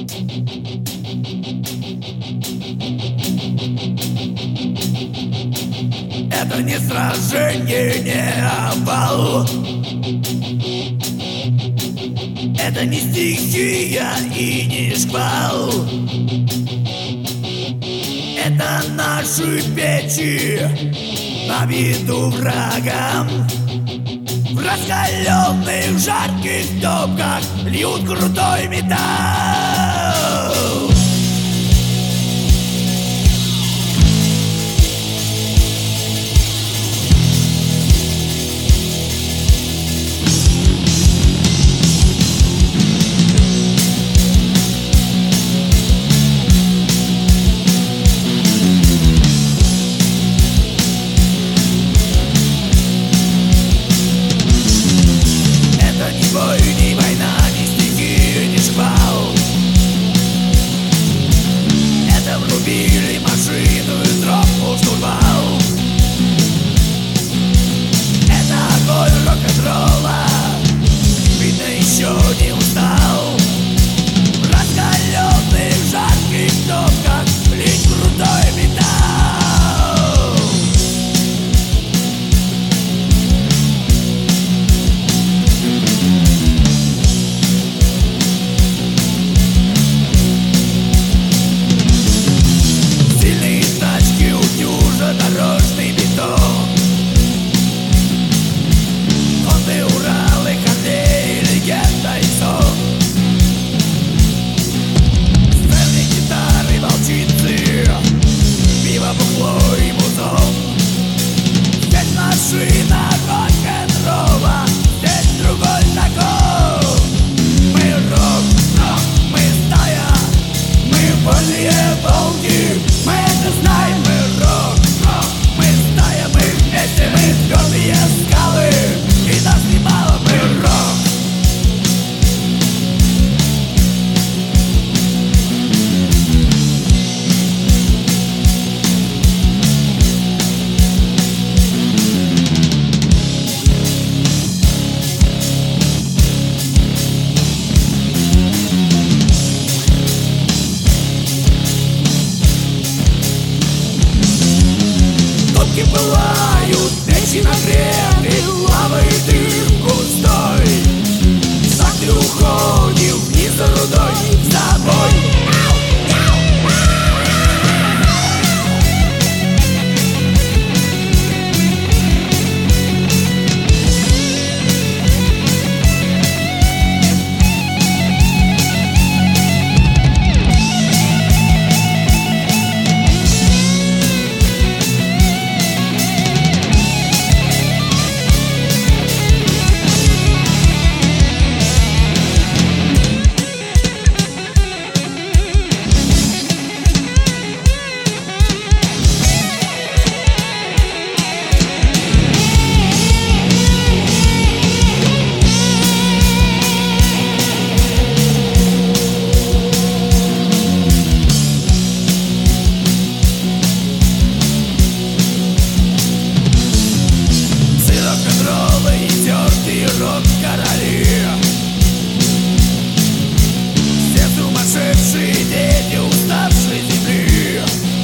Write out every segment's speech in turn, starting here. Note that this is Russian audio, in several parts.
Это не сражение, не обвал. Это не стихия и не шквал. Это наши печи на виду врагам. В раскаленных жарких топках льют крутой металл. Врубили машину и тропу штурвал. Это огонь рок-н-ролла, видно, еще не устал. В раскаленных жарких топках лить крутой металл. Дорожный бетон, Honda, Уралы, Харлей, легенда и сон. Сцены, гитары, волчицы, пиво, бухло и музон. Здесь машина рок-н-ролла, здесь другой закон. Мы рок, мы стая, мы вольные волки. Мы это знаем, мы рок. Мы стая, мы вместе, мы твердые скалы. И нас немало, мы рок. Топки пылают, печи нагреты, лава и дым густой. Так ты уходил вниз за рудой с тобой. Рок-короли, все сумасшедшие дети уставшей земли.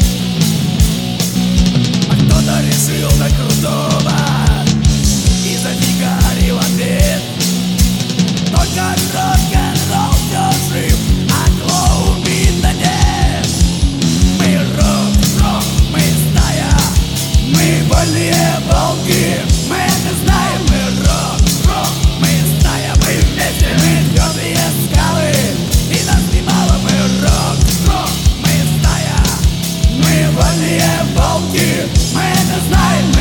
А кто-то решил на крутого и зафигарил ответ. Только рок-н-ролл все жив, а клоун видно нет. Мы рок, мы стая, мы вольные волки. Мы это знаем, мы рок. Мы стая, мы вместе, мы твердые скалы. И нас немало, мы рок. Мы стая, мы вольные волки. Мы это знаем,